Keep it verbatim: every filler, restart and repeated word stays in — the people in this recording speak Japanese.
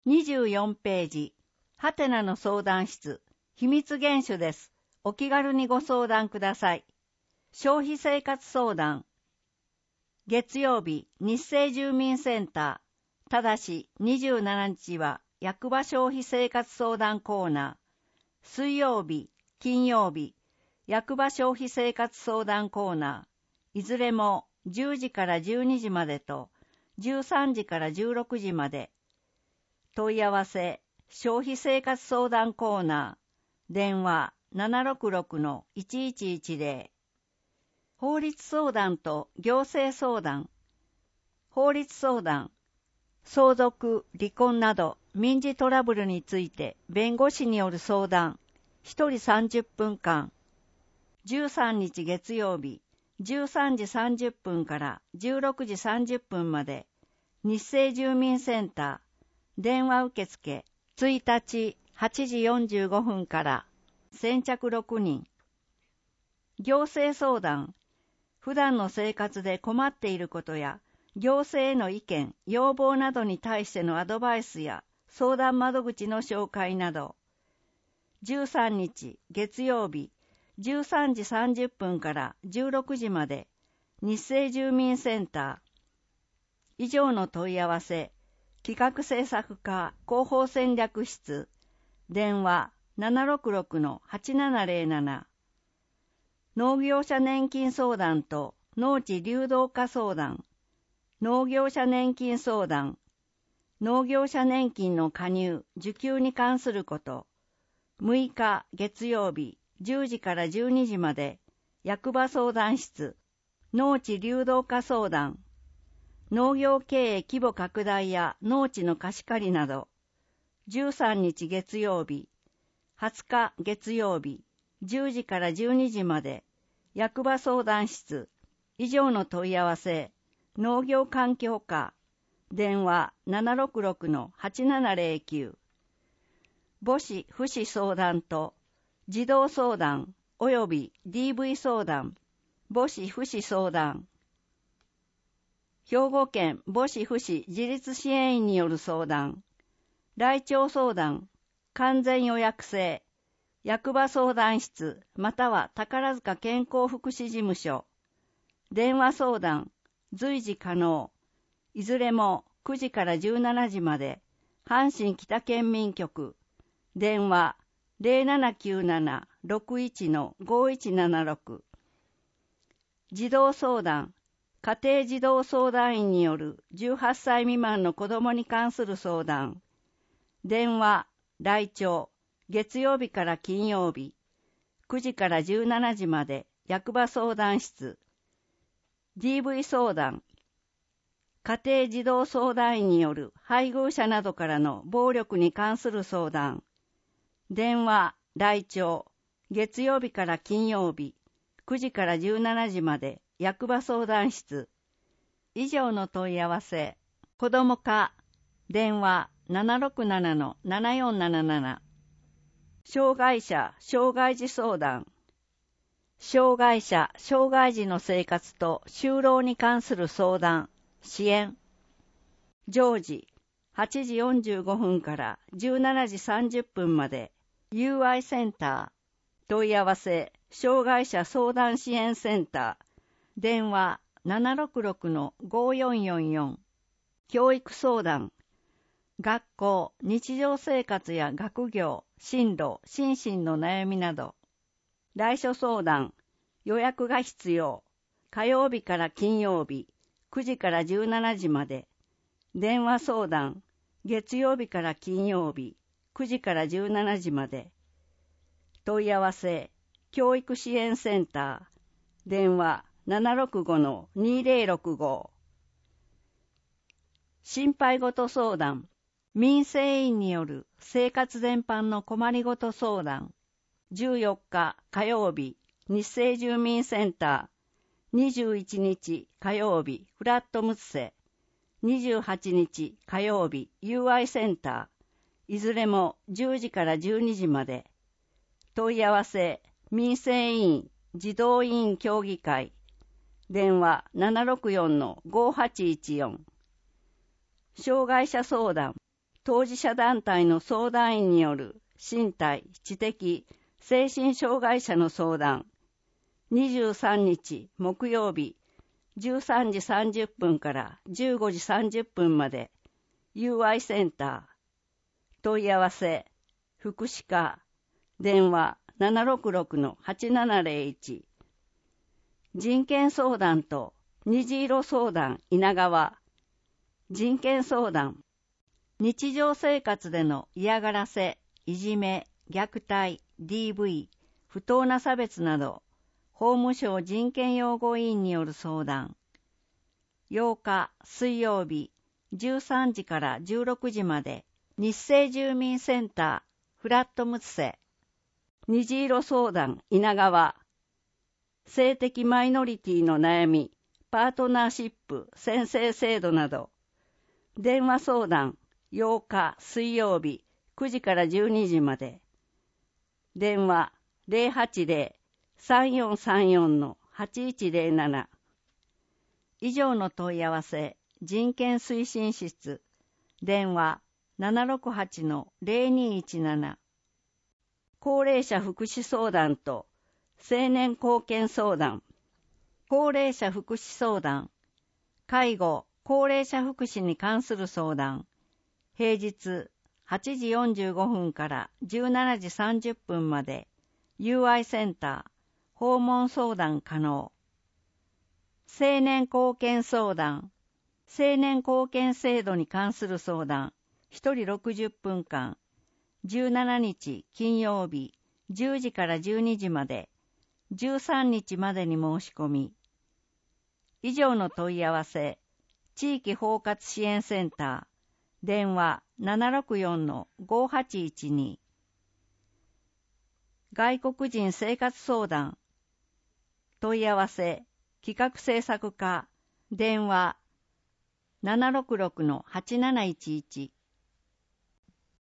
にじゅうよんページ、ハテナの相談室、秘密厳守です。お気軽にご相談ください。消費生活相談。月曜日、日生住民センター。ただし、にじゅうしちにちは役場消費生活相談コーナー。水曜日、金曜日、役場消費生活相談コーナー。いずれもじゅうじからじゅうにじまでと、じゅうさんじからじゅうろくじまで。問い合わせ、消費生活相談コーナー。電話 ななろくろくのいちいちいちぜろ。法律相談と行政相談。法律相談。相続、離婚など民事トラブルについて弁護士による相談。ひとりさんじゅっぷんかん。じゅうさんにち月曜日、じゅうさんじさんじゅっぷんからじゅうろくじさんじゅっぷんまで。日生住民センター。電話受付。いちにちはちじよんじゅうごふんから先着ろくにん。行政相談。普段の生活で困っていることや行政への意見、要望などに対してのアドバイスや相談窓口の紹介など。じゅうさんにち月曜日、じゅうさんじさんじゅっぷんからじゅうろくじまで。日生住民センター。以上の問い合わせ。企画制作課広報戦略室。電話 ななろくろくのはちななぜろなな。農業者年金相談と農地流動化相談。農業者年金相談。農業者年金の加入、受給に関すること。むいか月曜日じゅうじからじゅうにじまで。役場相談室。農地流動化相談。農業経営規模拡大や農地の貸し借りなど。じゅうさんにち月曜日、はつか月曜日、じゅうじからじゅうにじまで。役場相談室。以上の問い合わせ。農業環境課。電話 ななろくろくのはちななぜろきゅう。母子父子相談と児童相談及び ディーブイ 相談。母子父子相談。兵庫県母子父子自立支援員による相談。来庁相談。完全予約制。役場相談室または宝塚健康福祉事務所。電話相談。随時可能。いずれもくじからじゅうしちじまで。阪神北県民局。電話 ゼロななきゅうななろくいちのごいちななろく。児童相談。家庭児童相談員によるじゅうはっさい未満の子供に関する相談。電話、来庁、月曜日から金曜日、くじからじゅうしちじまで、役場相談室。ディーブイ 相談。家庭児童相談員による配偶者などからの暴力に関する相談。電話、来庁、月曜日から金曜日、くじからじゅうしちじまで、役場相談室。以上の問い合わせ。子ども課。電話 ななろくななのななよんなななな。障害者、障害児相談。障害者、障害児の生活と就労に関する相談、支援。常時、はちじよんじゅうごふんからじゅうしちじさんじゅっぷんまで。ユーアイ センター。問い合わせ、障害者相談支援センター。電話 ななろくろくのごよんよんよん。教育相談。学校、日常生活や学業、進路、心身の悩みなど。来所相談。予約が必要。火曜日から金曜日、くじからじゅうしちじまで。電話相談。月曜日から金曜日、くじからじゅうしちじまで。問い合わせ。教育支援センター。電話 ななろくごのにぜろろくご。心配事相談。民生委員による生活全般の困りごと相談。じゅうよっか火曜日、日生住民センター。にじゅういちにち火曜日、フラットムツセ。にじゅうはちにち火曜日、ユーアイ センター。いずれもじゅうじからじゅうにじまで。問い合わせ、民生委員、児童委員協議会。電話 ななろくよんのごはちいちよん。障害者相談。 当事者団体の相談員による身体、知的、精神障害者の相談。にじゅうさんにち木曜日、じゅうさんじさんじゅっぷんからじゅうごじさんじゅっぷんまで、ユーアイ センター。問い合わせ、福祉課、電話 ななろくろくのはちななぜろいち。人権相談と虹色相談稲川。人権相談。日常生活での嫌がらせ、いじめ、虐待、ディーブイ、不当な差別など、法務省人権擁護委員による相談。ようか水曜日、じゅうさんじからじゅうろくじまで、日生住民センター、フラットムツセ。虹色相談稲川。性的マイノリティの悩み、パートナーシップ、宣誓制度など。電話相談、ようか水曜日、くじからじゅうにじまで。電話 ゼロはちゼロ さんよんさんよん はちいちゼロなな。以上の問い合わせ、人権推進室、電話 ななろくはちのゼロにいちなな。高齢者福祉相談と青年貢献相談。高齢者福祉相談。介護、高齢者福祉に関する相談。平日はちじよんじゅうごふんからじゅうしちじさんじゅっぷんまで ユーアイ センター、訪問相談可能。青年貢献相談。青年貢献制度に関する相談。ひとりろくじゅっぷんかん。じゅうしちにち金曜日、じゅうじからじゅうにじまで。じゅうさんにちまでに申し込み。以上の問い合わせ、地域包括支援センター。電話 ななろくよんのごはちいちに。外国人生活相談。問い合わせ、企画制作課。電話 ななろくろくのはちなないちいち。